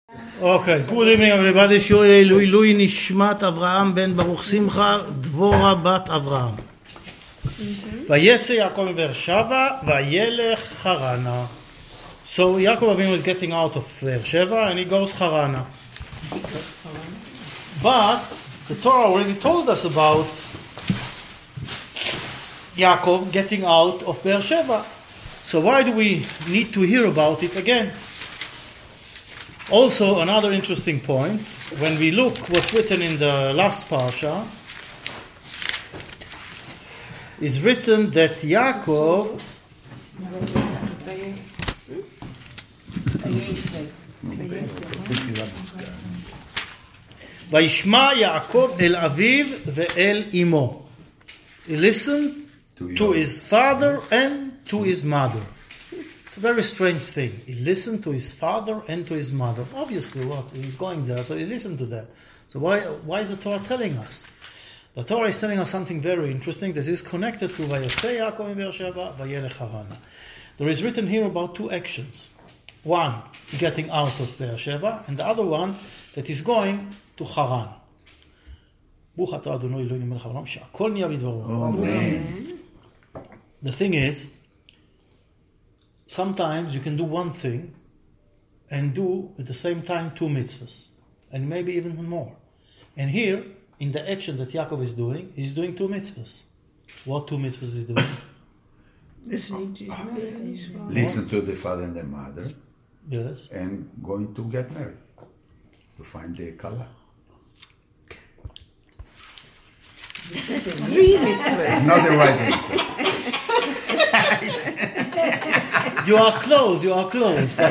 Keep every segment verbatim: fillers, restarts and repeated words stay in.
Okay, good evening everybody. Shoei Lui Lui Nishmat Avraham ben Baruch Simcha Dvora bat Avraham. Vayetze Yaakov mi Beersheva vayelech Harana. So Yaakov Avinu is getting out of Beersheva and he goes Harana. But the Torah already told us about Yaakov getting out of Beersheva. So why do we need to hear about it again? Also, another interesting point, when we look what's written in the last parsha, is written that Yaakov Vayishma Yaakov el Aviv ve'el imo. He listened to his father and to his mother. It's a very strange thing. He listened to his father and to his mother. Obviously, what? He's going there, so he listened to them. So why why is the Torah telling us? The Torah is telling us something very interesting that is connected to Vayetze Yaakov mi Beersheva, Vayelech Harana. There is written here about two actions. One, getting out of Beersheva, and the other one, that is going to Haran. Amen. The thing is, sometimes you can do one thing and do at the same time two mitzvahs, and maybe even more. And here, in the action that Yaakov is doing, he's doing two mitzvahs. What two mitzvahs is he doing? Listening to his mother. Listen to the father and the mother. Yes. And going to get married, to find the kala. Three mitzvahs. It's not the right answer. You are close, you are close. But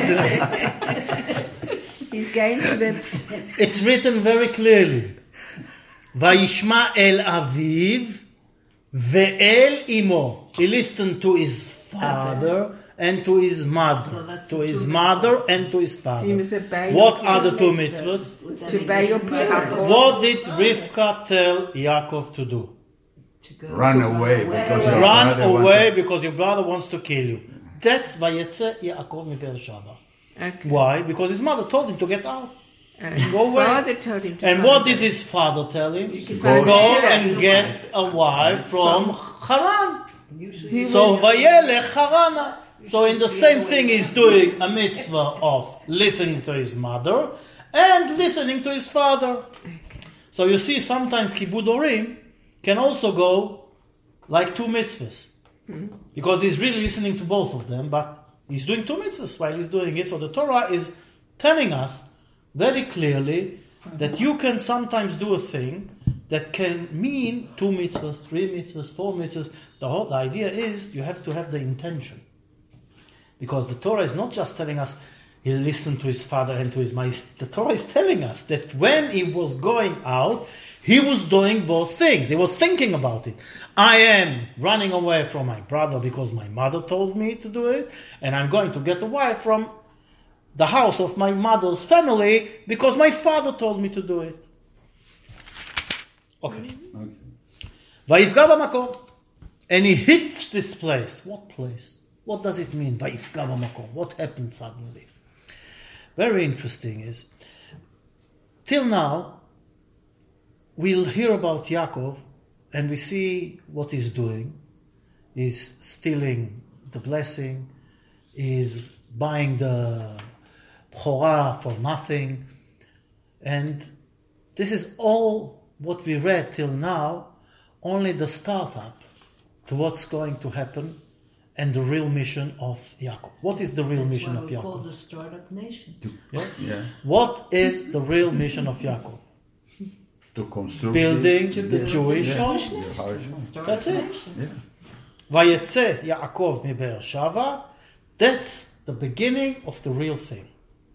he's going to the... It's written very clearly. Vayishma el Aviv ve'el imo. He listened to his father and to his mother. So to his mother and to his father. What are the two mitzvahs? To obey your parents. What did Rivka tell Yaakov to do? To Run away because your Run brother away to... because your brother wants to kill you. That's Vayetze Yaakov mi Beersheva. Okay. Why? Because his mother told him to get out. Uh, Go away. Father told him to and what did his father tell him? Go, Go and get a wife from Haran. He So was- Vayelech Harana. So in the same thing, he's doing a mitzvah of listening to his mother and listening to his father. So you see, sometimes Kibud Orim can also go like two mitzvahs. Because he's really listening to both of them, but he's doing two mitzvahs while he's doing it. So the Torah is telling us very clearly that you can sometimes do a thing that can mean two mitzvahs, three mitzvahs, four mitzvahs. The whole the idea is you have to have the intention. Because the Torah is not just telling us he listened to his father and to his mother. The Torah is telling us that when he was going out, he was doing both things. He was thinking about it. I am running away from my brother because my mother told me to do it, and I'm going to get a wife from the house of my mother's family because my father told me to do it. Okay. Vayifga b'makom. And he hits this place. What place? What does it mean? Vayifga b'makom. What happened suddenly? Very interesting is, till now, we'll hear about Yaakov and we see what he's doing. He's stealing the blessing. He's buying the Bchorah for nothing. And this is all what we read till now, only the startup to what's going to happen and the real mission of Yaakov. What is the real That's mission why of we call Yaakov? the startup nation. Yes? Yeah. What is the real mission of Yaakov? To construct Building the, the Jewish yeah, home. the Jewish home. Startup That's it. nation. Yeah. Vayetze Yaakov mi Beersheva. That's the beginning of the real thing.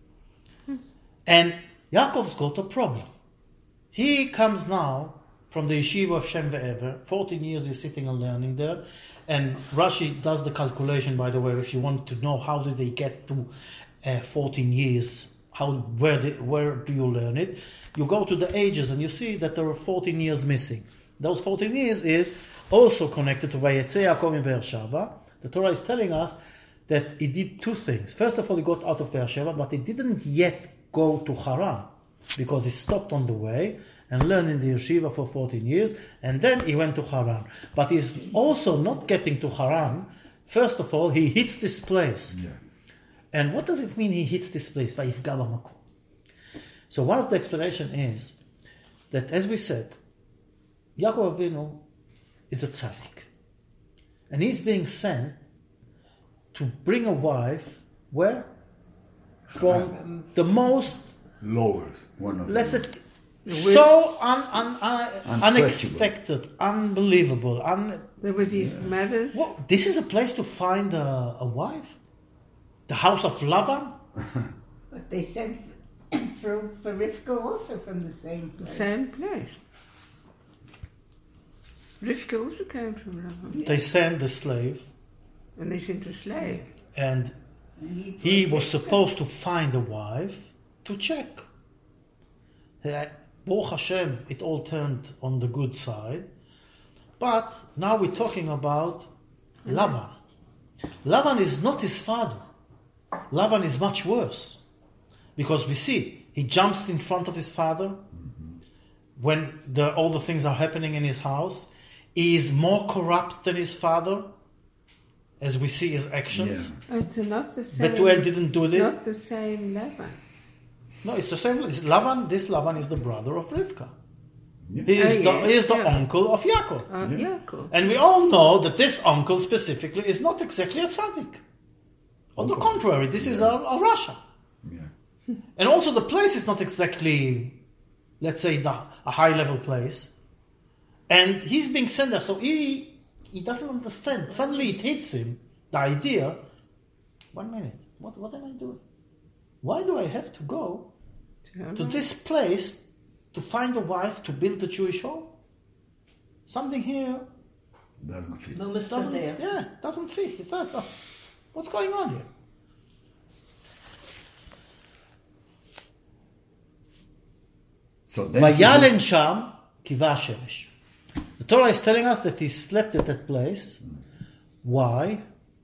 And Yaakov's got a problem. He comes now from the yeshiva of Shem Ve'ever. fourteen years he's sitting and learning there. And Rashi does the calculation, by the way, if you want to know how did they get to uh, fourteen years, how where did, where do you learn it? You go to the ages and you see that there are fourteen years missing. Those fourteen years is also connected to Vayetze Yaakov mi Beersheva. The Torah is telling us that he did two things. First of all, he got out of Beersheva, but he didn't yet go to Haran because he stopped on the way and learned in the yeshiva for fourteen years, and then he went to Haran. But he's also not getting to Haran. First of all, he hits this place. Yeah. And what does it mean he hits this place? Vayifga b'makom. So one of the explanation is that, as we said, Yaakov Avinu is a tzaddik. And he's being sent to bring a wife, where? From the most, Lower. One of let's say, them. so un, un, un, Unquestionable. unexpected, unbelievable. Un, There was his mother's. what, this is a place to find a, a wife? The house of Lavan? But they said for, for Rivka also from the same place. Same place. Rivka also came from Lavan. They send the slave, And they sent a slave. and And he put was Rivka- supposed to find a wife to check. Uh, Baruch Hashem, it all turned on the good side. But now we're talking about Laban. Laban is not his father. Laban is much worse. Because we see, he jumps in front of his father when the, all the things are happening in his house. He is more corrupt than his father, as we see his actions. Yeah. Oh, it's not the same. Betuel didn't do it's this. not the same Laban. No, it's the same. It's Laban, this Laban is the brother of Rivka. Yeah. He is, Oh, the, yeah, he is the yeah. uncle of Yaakov. Uh, Yeah. Yaakov. And we all know that this uncle specifically is not exactly a tzaddik. On the Okay. contrary, this is a, a Rasha. Yeah. And also the place is not exactly, let's say, the, a high-level place. And he's being sent there, so he, he doesn't understand. Suddenly it hits him, the idea, one minute, what, what am I doing? Why do I have to go to this place to find a wife to build the Jewish home? Something here Doesn't fit. No mister doesn't, there. yeah, doesn't fit. It's not, oh, what's going on here? So then he Vayalen sham kiva shemesh. The Torah is telling us that he slept at that place. Why?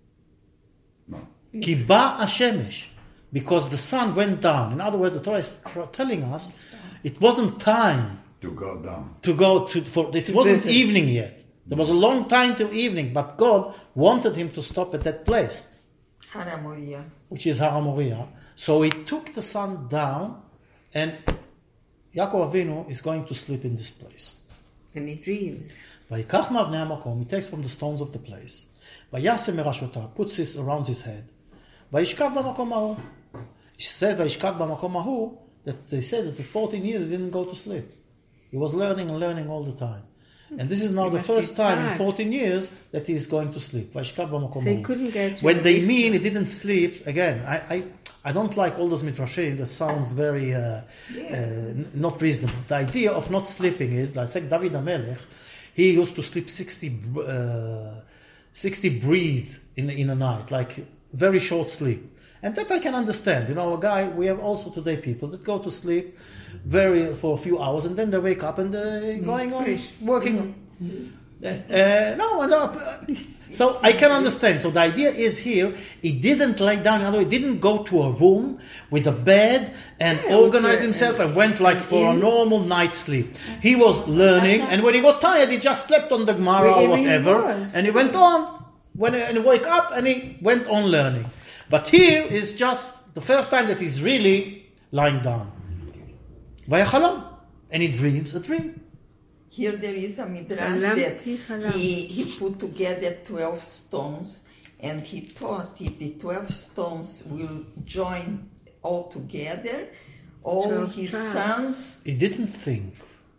No. Kiba hashemesh. Because the sun went down. In other words, the Torah is tr- telling us it wasn't time To go down. to go to for it wasn't visit. evening yet. There was a long time till evening, but God wanted him to stop at that place, Hara Moria. which is Har Moriah. So he took the sun down, and Yaakov Avinu is going to sleep in this place. And he dreams. Vayikach ma'avnei hamakom, he takes from the stones of the place. Vayasem merashotav, puts this around his head. Vayishkav b'makom hahu. He said Vayishkav b'makom hahu, that they said that for fourteen years he didn't go to sleep. He was learning and learning all the time. And this is now He the must first be time in tired. fourteen years that he is going to sleep. Vayishkav b'makom So he hahu. couldn't go to When they Easter. mean he didn't sleep, again, I, I, I don't like all those midrashim. That sounds very uh, uh, n- not reasonable. The idea of not sleeping is, like David HaMelech, he used to sleep sixty, uh, sixty breathe in, in a night, like very short sleep. And that I can understand. You know, a guy, we have also today people that go to sleep very for a few hours and then they wake up and they're going on, Fresh. working. Uh, uh, no, no. uh, So I can understand. So the idea is here, he didn't lie down. In other words, he didn't go to a room with a bed and Yeah, organize with a- himself and went like for a in- normal night's sleep. He was learning, and when he got tired, he just slept on the Gemara or Wherever he whatever, was. and he went on. When he, and he woke up and he went on learning. But here is just the first time that he's really lying down. Vayachalam, and he dreams a dream. Here there is a midrash Halam that ti halam. he, he put together twelve stones, and he thought if the twelve stones will join all together, all twelve his tribes. sons. He didn't think.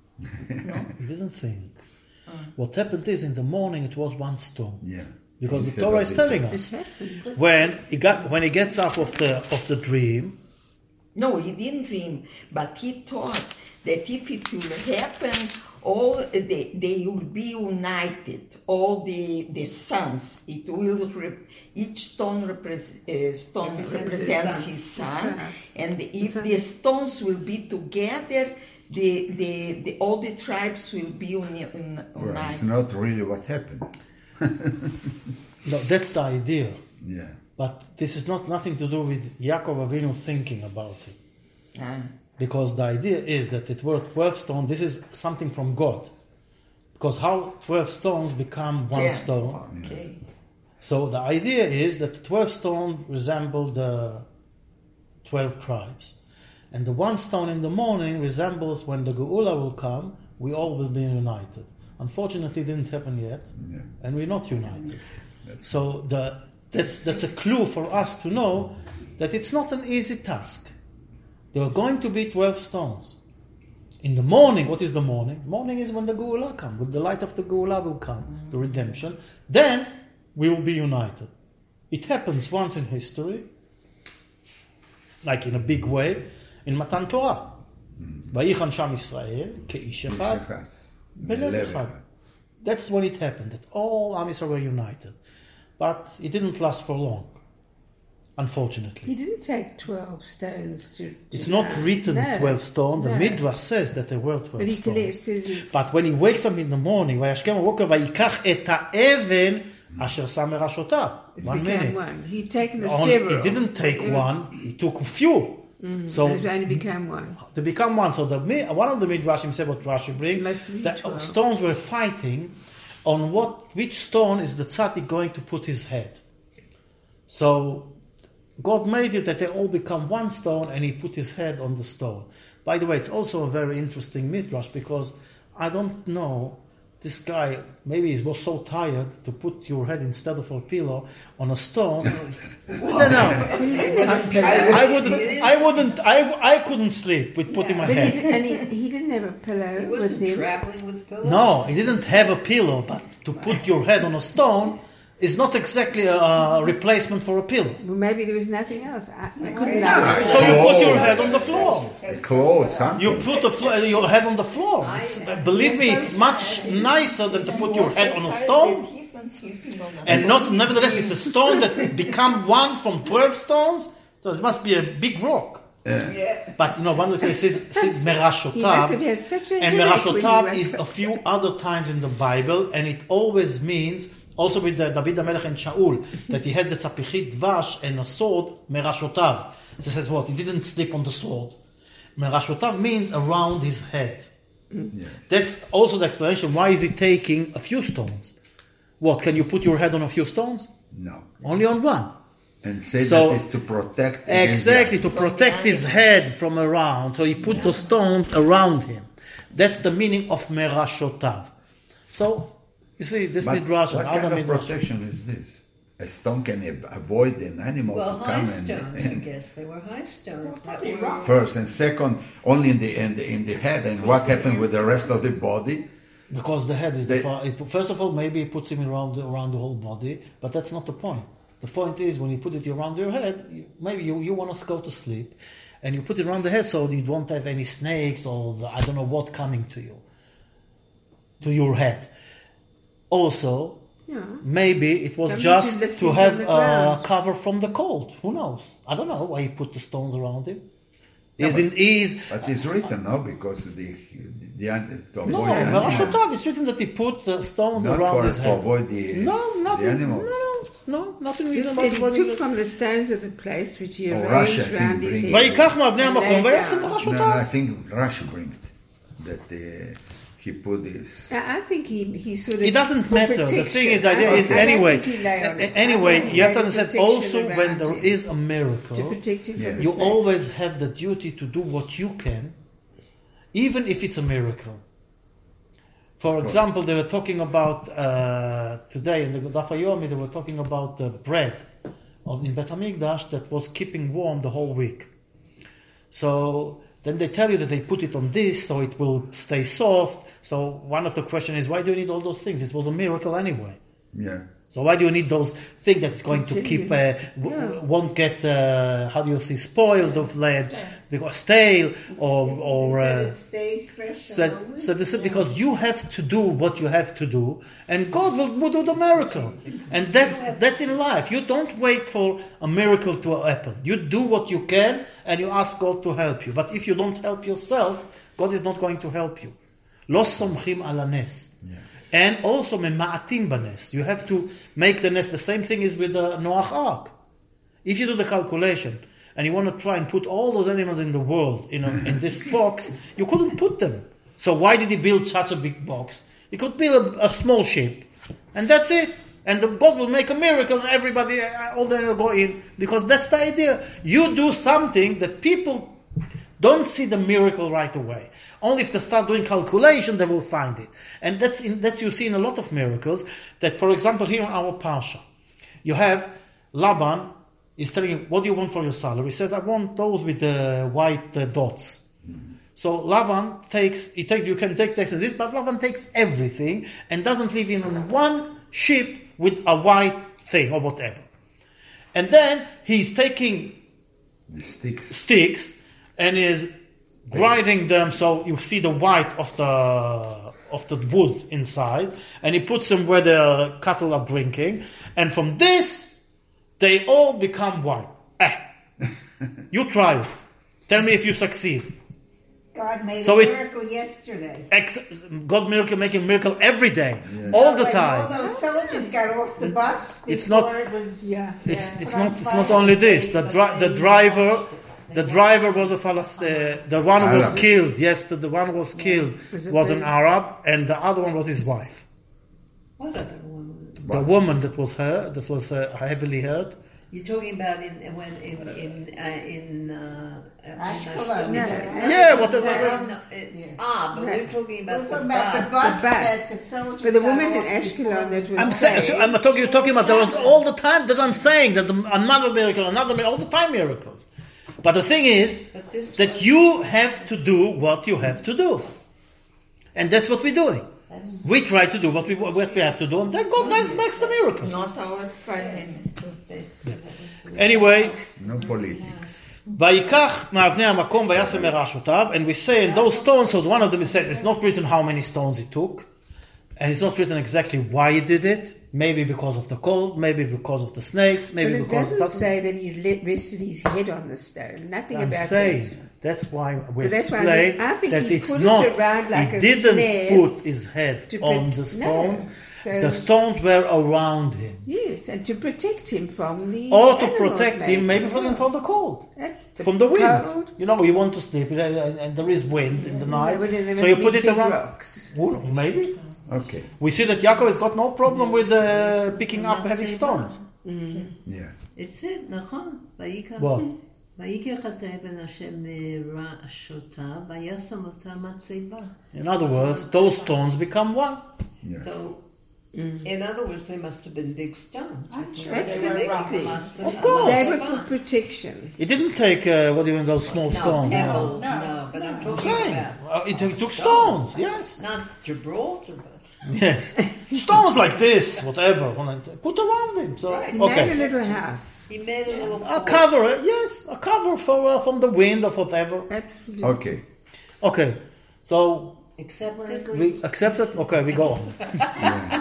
He didn't think. What happened is in the morning it was one stone. Yeah. Because He the said Torah that is it- telling It us happened. when he got when he gets up of the of the dream, No, he didn't dream, but he thought that if it will happen, all they, they will be united. All the the sons. It will rep, each stone repres, uh, stone Represents represents his his son, son. and if son. the stones will be together, the the, the all the tribes will be uni, un, Well, it's united. not really what happened. no, that's the idea. Yeah. But this is not nothing to do with Yaakov Avinu thinking about it. Ah. Because the idea is that it were twelve stones, this is something from God. Because how twelve stones become one Yeah. stone. Okay. So the idea is that the twelve stone resemble the twelve tribes. And the one stone in the morning resembles when the Geula will come, we all will be united. Unfortunately, it didn't happen yet, Yeah. and we're not united. So the, that's, that's a clue for us to know that it's not an easy task. There are going to be twelve stones. In the morning, what is the morning? Morning is when the Geula comes. With the light of the Geula will come, the redemption. Then we will be united. It happens once in history, like in a big way, in Matan Torah. ויחן שם ישראל כאיש אחד בלב אחד. That's when it happened, that all Am Yisrael were united. But it didn't last for long, unfortunately. He didn't take twelve stones to. to It's not no. written no. twelve stones. The No. Midrash says that there were twelve But he stones. collected it. But when he wakes up in the morning, וישכם בבוקר ויקח את האבן אשר שם מראשותיו. It One became minute. one. He'd taken the On, several. he didn't take Mm. one, he took a few. So But it only became one. to become one. So the mi- one of the midrashim said what Rashi brings, Must be that twelve. stones were fighting on what which stone is the tzaddik going to put his head. So God made it that they all become one stone, and he put his head on the stone. By the way, it's also a very interesting midrash, because I don't know, this guy, maybe he was so tired to put your head instead of a pillow on a stone. I don't know. I, I wouldn't. I wouldn't. I, I couldn't sleep with putting my But he, head. did, and he, he didn't have a pillow He with wasn't him. traveling with pillows. No, he didn't have a pillow, but to put your head on a stone is not exactly a replacement for a pillow. Well, maybe there was nothing else. I, I couldn't know. know. So you put your head on the floor. Clothes, something. You put a fl- your head on the floor. It's, believe me, it's much nicer than to put your head on a stone. And not, nevertheless, it's a stone that become one from twelve stones. So it must be a big rock. Yeah. But you know, one says says says He must have merashotav, had such a and headache when he merashotav woke is up. a few other times in the Bible, and it always means also with the David HaMelech and Shaul that he has the tzapichit dvash and a sword merashotav. It says what? He didn't sleep on the sword. Merashotav means around his head. Yes. That's also the explanation. Why is he taking a few stones? What, can you put your head on a few stones? No. Only on one. And say So- that is to protect. against Exactly, the- to protect his head from around. So he put the stones around him. That's the meaning of merashotav. So, you see, this But midrash what and kind other of midrash. protection is this? A stone can ab- avoid an animal Well, to high come stones, I and, guess. They were high stones. That probably were rock. first and second only in the in the, in the head. And what happened with the rest of the body? Because the head is the They- part. it- First of all, maybe he puts him around the, around the whole body, but that's not the point. The point is when you put it around your head, you, maybe you, you want to go to sleep, and you put it around the head so you won't have any snakes or the, I don't know what coming to you, to your head. Also, Yeah. maybe it was Something just to lift to him have from the a ground. cover from the cold. Who knows? I don't know why he put the stones around him. No, Is but- in is But it's written, no, because the the, the to avoid no, the animals. Merashotav, it's written that he put the stones Not around for his to head. avoid the No, nothing. the animals. No, no, no, nothing He written said about he avoiding took the- from the stones of the place which he Oh, arranged Rashi, I think, round his bring- head. ויקח מאבני and המקום lay וישים down. מראשותיו. No, no, I think Rashi bring it that uh, he put this. I I think he, he sort of. It doesn't for matter. The protection. thing is, the I idea don't- is I don't anyway. think he lay on it. a- Anyway, I think he you have to laid understand. protection Also, when around there him is a miracle, to protect him Yeah. from you the snake. always have the duty to do what you can, even if it's a miracle. For example, they were talking about uh, today in the Daf Yomi. They were talking about the bread of in Bet Hamikdash that was keeping warm the whole week. So then they tell you that they put it on this so it will stay soft. So one of the questions is, why do you need all those things? It was a miracle anyway. Yeah. So why do you need those things that's going to Continue. keep, uh, w- Yeah. w- won't get, uh, how do you say, spoiled of land, because stale or, or, uh, stay fresh. so, that's- so this is because you have to do what you have to do, and God will, will do the miracle. And that's that's in life. You don't wait for a miracle to happen. You do what you can, and you ask God to help you. But if you don't help yourself, God is not going to help you. לא סומכים על הנס. And also ממעטים בנס. You have to make the nest. The same thing is with the Noach Ark. If you do the calculation, and you want to try and put all those animals in the world in, a, in this box, you couldn't put them. So why did he build such a big box? He could build a, a small ship, and that's it. And the God will make a miracle, and everybody, all the animals go in, because that's the idea. You do something that people don't see the miracle right away. Only if they start doing calculation, they will find it. And that's in, that's you see in a lot of miracles. That, for example, here in our parsha, you have Laban is telling him, "What do you want for your salary?" He says, "I want those with the white uh, dots." Mm-hmm. So Laban takes, he takes, you can take this and this, but Laban takes everything and doesn't leave even one sheep with a white thing or whatever. And then he's taking The sticks. sticks and is grinding them so you see the white of the of the wood inside, and he puts them where the cattle are drinking, and from this they all become white. Eh. You try it. Tell me if you succeed. God made So a it- miracle yesterday. Ex- God miracle making miracle every day, Yeah. all the When time. all those soldiers got off the bus. It's not- before It was, Yeah. It's Yeah. it's Put not on it's fire. not only this. The dri- the driver the driver was a Palestinian. The one who was Arab. killed. Yes, the, the one who was killed Was it was an British? Arab, and the other one was his wife. What other woman? The woman that was her that was uh, heavily hurt. You're talking about in when in in uh, in uh, Ashkelon. in No, Ashkelon. Yeah, what the- No, no, it- Yeah. Ah, but No. we're talking We're about the talking about the bus. bus, The bus. that the soldiers But the got woman in off Ashkelon that was I'm saying, saved, I'm talking, you're talking about there was all the time that I'm saying that the, another miracle, another miracle, all the time miracles. But the thing is But this that was- you have to do what you have to do, and that's what we're doing. We try to do what we what we have to do, and then God does makes the miracle. Not our finance. Anyway, No politics. ויקח מאבני המקום וישם מרעשותיו, and we say in those stones, so one of them is said, it's not written how many stones he took, and it's not written exactly why he did it, maybe because of the cold, maybe because of the snakes, but maybe it because it doesn't doesn't. say that he let- rested his head on the stone. Nothing I'm about saying, that. that's why we But that's why I explain just- I think that he it's put it not, around like he a didn't snare put his head to on put- the stones, no. So- the stones were around him. Yes, and to protect him from the Or to animals, protect him, maybe from, from the cold. That's From the wind. cold. You know, you want to sleep and, and there is wind in the night. Well, then there So must you be put it big around. rocks. Well, maybe. Okay. We see that Yaakov has got no problem with uh, picking up heavy stones. Yeah. It's it, נכון. ויקח What? ויקח את האבן השם מרעשותיו, וישם אותה מצבה. In other words, those stones become one. Yeah. So, in other words, they must have been big stones. I'm sure Because they were they rocks. must have Of been course. They were matzebah. for protection. It didn't take, uh, what do you mean, those small No, stones. you know. pebbles, No. no, but I'm I'm talking saying, about uh, it, it took stones, yes. not Gibraltar, but Yes. Stones like this, whatever, put around him. So, Right. He made a okay. little house. he made a little A fort. cover, uh, yes, a cover for uh, from the wind or whatever. Absolutely. Okay. Okay, so Except that we accept it? Okay, we go on. Yeah.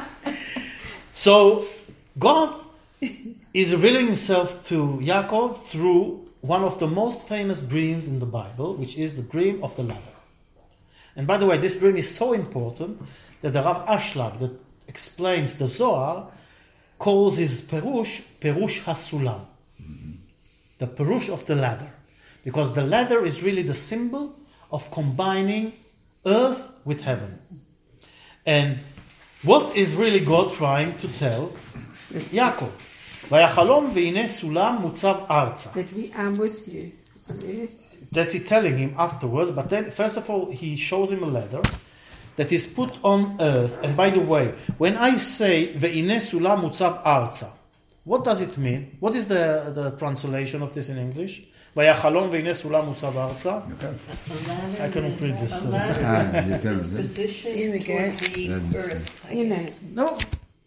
So, God is revealing himself to Yaakov through one of the most famous dreams in the Bible, which is the dream of the ladder. And by the way, this dream is so important that the Rav Ashlag, that explains the Zohar, calls his Perush, Perush HaSulam. The Perush of the ladder. Because the ladder is really the symbol of combining earth with heaven. And what is really God trying to tell Yaakov? ויחלום והנה סולם מוצב ארצה. That we are with you on earth. That's he telling him afterwards, but then first of all he shows him a ladder that is put on earth. And by the way, when I say והנה סולם מוצב ארצה, what does it mean? What is the, the translation of this in English? ויחלום והנה סולם מוצב ארצה. I cannot read this. A uh, ladder Ah, you tell is them. positioned Here we go. toward the That's- earth. I You know, guess. No,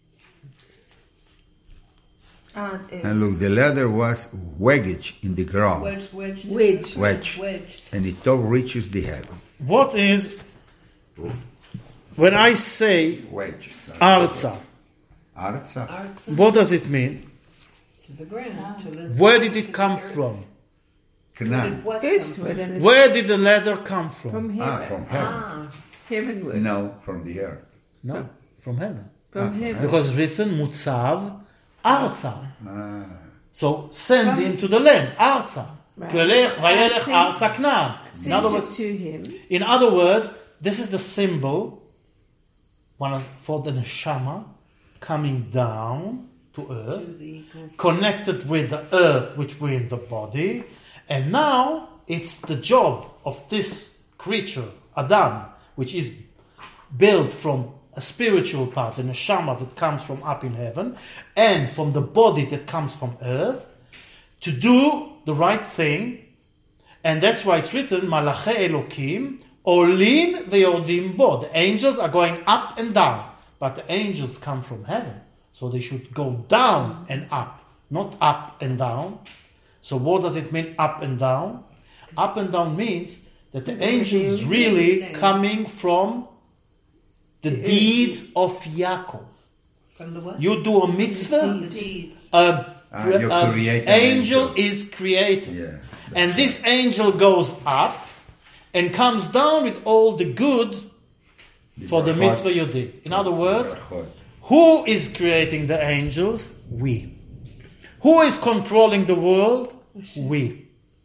Uh, uh, And look, the ladder was wedged in the ground, Wedge, wedge, Wedge. Wedge. wedge. and the top reaches the heaven. what is, when I say Wedge. ארצה, Arza. Arts what does it mean? to the ground. To the, Where did to it the come earth. from? Where Canaan. did what come from? earthward and it's Where did the ladder come from? from heaven. Ah, from heaven. Ah, Heavenward. No, from the earth. No, from heaven. From Ah, heaven. Because it's written מוצב ארצה. Ah. So send him to the land, ארצה. Right. V'elech- v'yelech And sing- arsa Knaan. In Sing other to, words, to him. in other words, this is the symbol one of- for the neshama coming down to earth, connected with the earth, which we're in the body, and now it's the job of this creature, Adam, which is built from a spiritual part, the neshama that comes from up in heaven, and from the body that comes from earth, to do the right thing. And that's why it's written, Malachei Elokim, Olim ve'yordim bo. The angels are going up and down, but the angels come from heaven, so they should go down and up, not up and down. So what does it mean, up and down? Up and down means that the angels really coming from the deeds of Yaakov. From the what? You do a mitzvah, Deeds. a, Ah, you a create an angel, angel. is created. Yeah. And this angel goes up and comes down with all the good for the mitzvah you did. In other words, who is creating the angels? We. Who is controlling the world? We.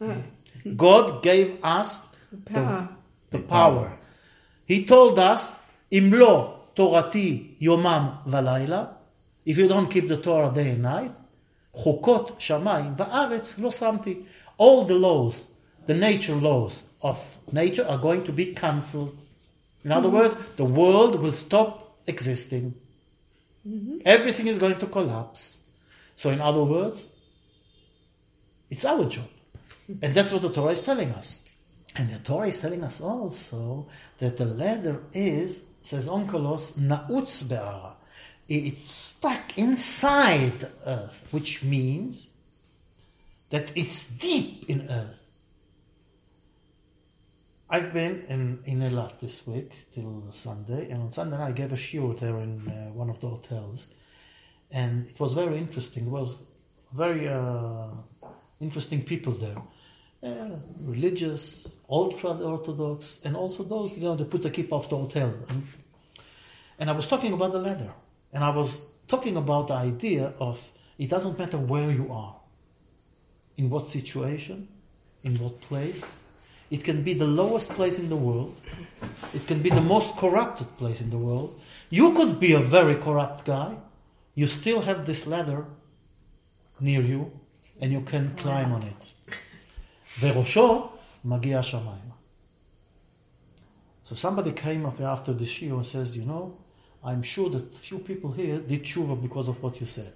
God gave us Power. the power. He told us, Imlo Torati Yomam Valayla, if you don't keep the Torah day and night, Chukot Shamayim Va'aretz Lo Samti. All the laws, the nature laws of nature are going to be cancelled. In other words, the world will stop existing. Everything is going to collapse. So in other words, it's our job. And that's what the Torah is telling us. And the Torah is telling us also that the ladder is, says Onkelos, na'utz be'ara. It's stuck inside the earth, which means that it's deep in earth. I've been in, in Eilat this week till Sunday, and on Sunday night I gave a shiur there in uh, one of the hotels, and it was very interesting. It was very uh, interesting people there, uh, religious, ultra-orthodox, and also those, you know, they put the kippah of the hotel. And, and I was talking about the ladder, and I was talking about the idea of it doesn't matter where you are, in what situation, in what place. It can be the lowest place in the world. It can be the most corrupted place in the world. You could be a very corrupt guy. You still have this ladder near you, and you can climb on it. Verosho magia shamayim. So somebody came after, after the shiur and says, you know, I'm sure that few people here did tshuva because of what you said.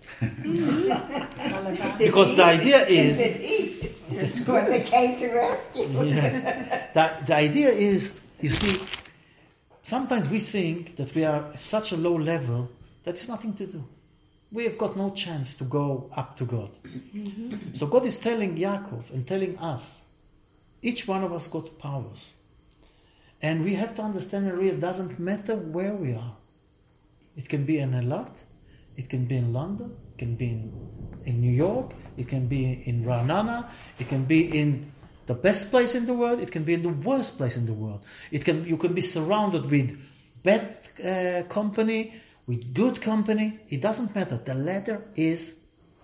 Because the idea is... It's when they came to rescue. Yes. The, the idea is, you see, sometimes we think that we are at such a low level that it's nothing to do. We have got no chance to go up to God. Mm-hmm. So God is telling Yaakov and telling us, each one of us got powers. And we have to understand and realize it doesn't matter where we are. It can be in Eilat, it can be in London, it can be in, in New York, it can be in Ra'anana, it can be in the best place in the world, it can be in the worst place in the world. It can you can be surrounded with bad uh, company, with good company. It doesn't matter. The ladder is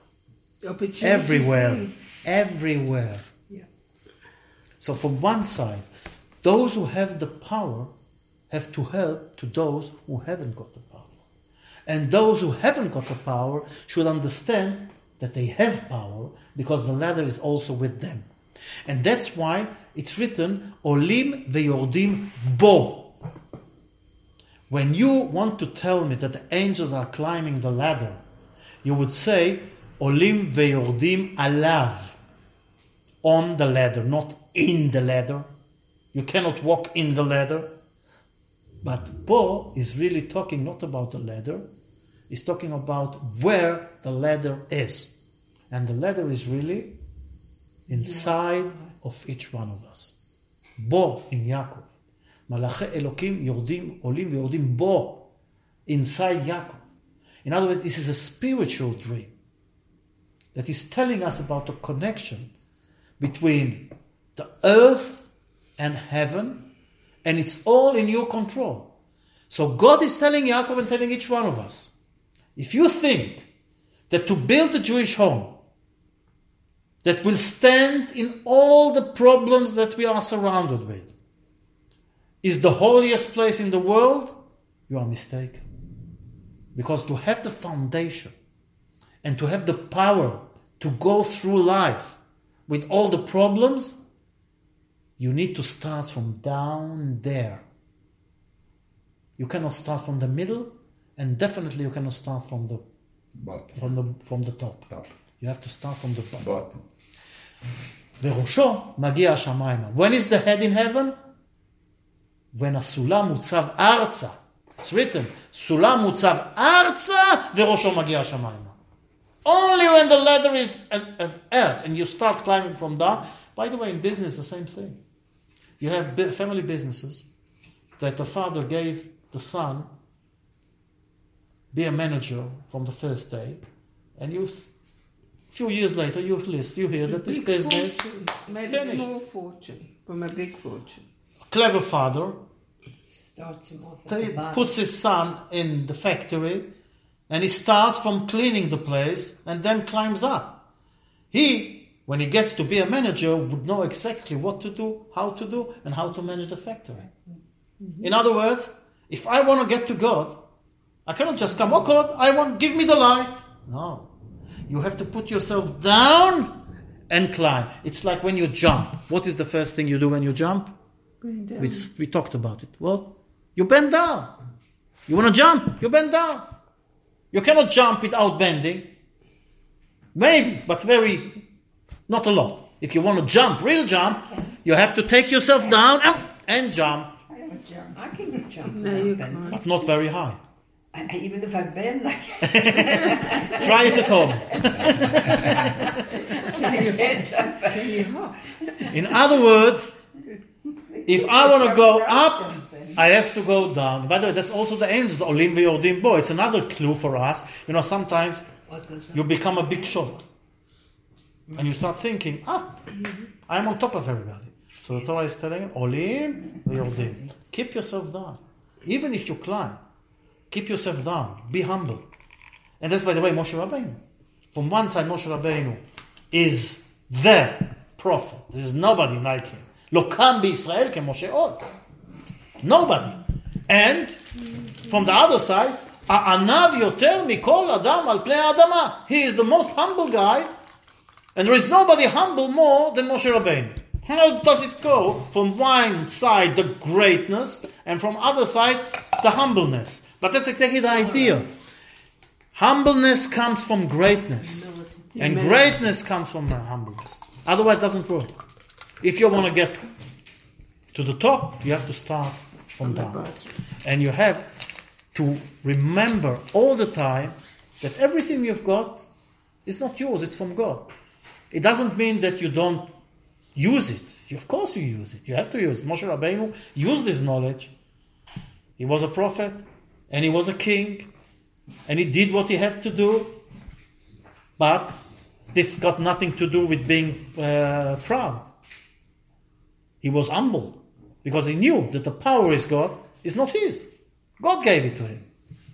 everywhere. Everywhere. Yeah. So from one side, those who have the power have to help to those who haven't got the power. And those who haven't got the power should understand that they have power because the ladder is also with them. And that's why it's written, Olim ve'yordim bo. When you want to tell me that the angels are climbing the ladder, you would say, Olim ve'yordim alav. On the ladder, not in the ladder. You cannot walk in the ladder. But Bo is really talking not about the ladder, he's talking about where the ladder is. And the ladder is really inside of each one of us. Bo in Yaakov. Malachi Elokim yordim, olim yordim bo. Inside Yaakov. In other words, this is a spiritual dream that is telling us about the connection between the earth and heaven. And it's all in your control. So God is telling Yaakov and telling each one of us, if you think that to build a Jewish home that will stand in all the problems that we are surrounded with, is the holiest place in the world, you are mistaken. Because to have the foundation and to have the power to go through life with all the problems, you need to start from down there. You cannot start from the middle, and definitely you cannot start from the Bottom. from the from the top. Top. You have to start from the bottom. Bottom. וראשו מגיע השמיימה. When is the head in heaven? When הסולם מוצב ארצה. It's written, סולם מוצב ארצה וראשו מגיע השמיימה. Only when the ladder is of earth and you start climbing from down. By the way, in business, the same thing. You have family businesses that the father gave the son be a manager from the first day, and you, a few years later, you list, you hear that this Big business fortune. is Made a finished. small fortune from a big fortune. A clever father Starts him off at he the bottom. puts his son in the factory, and he starts from cleaning the place and then climbs up. He, when he gets to be a manager, would know exactly what to do, how to do, and how to manage the factory. Mm-hmm. In other words, if I want to get to God, I cannot just come, oh God, I want, give me the light. No. You have to put yourself down and climb. It's like when you jump. What is the first thing you do when you jump? Going down. We, we talked about it. Well, you bend down. You want to jump? You bend down. You cannot jump without bending. Maybe, but very, not a lot. If you want to jump, real jump, you have to take yourself down and, and jump, I can jump. No, without you bending. can't. but not very high. I, I- even if I bend, like Try it at home. I bend, I bend. Can you hop? In other words, if I want to go up, I have to go down. By the way, that's also the angels, Olim v'yordim bo. It's another clue for us. You know, sometimes What goes on? you become a big shot. And you start thinking, ah, I'm on top of everybody. So the Torah is telling, Olim v'yordim. Keep yourself down. Even if you climb, keep yourself down. Be humble. And that's, by the way, Moshe Rabbeinu. From one side, Moshe Rabbeinu is the prophet. There is nobody like him. Lo kam b'Yisrael ke Moshe od. Nobody. And from the other side, A'anav yoter mikol adam al pnei adama. He is the most humble guy, and there is nobody humble more than Moshe Rabbeinu. How does it go? From one side, the greatness, and from other side, the humbleness. But that's exactly the idea. Humbleness comes from greatness. And Amen. greatness comes from uh, humbleness. Otherwise, it doesn't work. If you want to get to the top, you have to start from down. And you have to remember all the time that everything you've got is not yours, it's from God. It doesn't mean that you don't use it. Of course you use it. You have to use it. Moshe Rabbeinu used his knowledge. He was a prophet, and he was a king, and he did what he had to do. But this got nothing to do with being uh, proud. He was humble because he knew that the power is God, is not his. God gave it to him.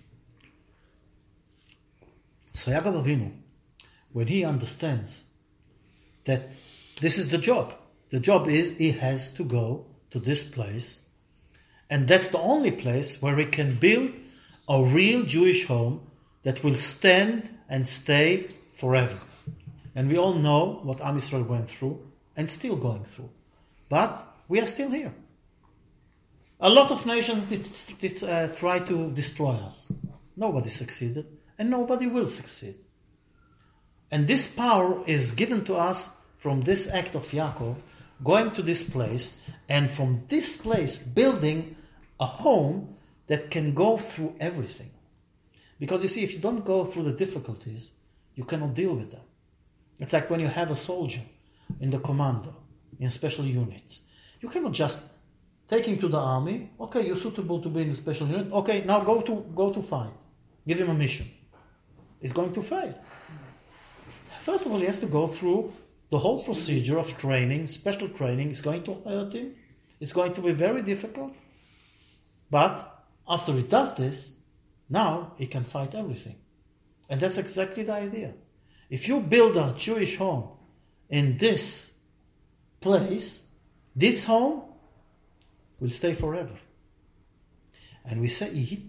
So Yaakov Avinu, when he understands that this is the job, the job is he has to go to this place, and that's the only place where he can build a real Jewish home that will stand and stay forever. And we all know what Am Yisrael went through and still going through. But we are still here. A lot of nations did, did uh, try to destroy us. Nobody succeeded, and nobody will succeed. And this power is given to us from this act of Yaakov, going to this place, and from this place building a home that can go through everything. Because you see, if you don't go through the difficulties, you cannot deal with them. It's like when you have a soldier in the commando, in special units. You cannot just take him to the army. Okay, you're suitable to be in the special unit. Okay, now go to go to fight. Give him a mission. He's going to fail. First of all, he has to go through the whole procedure of training, special training. It's going to hurt him. It's going to be very difficult. But after he does this, now he can fight everything. And that's exactly the idea. If you build a Jewish home in this place, this home will stay forever. And we say,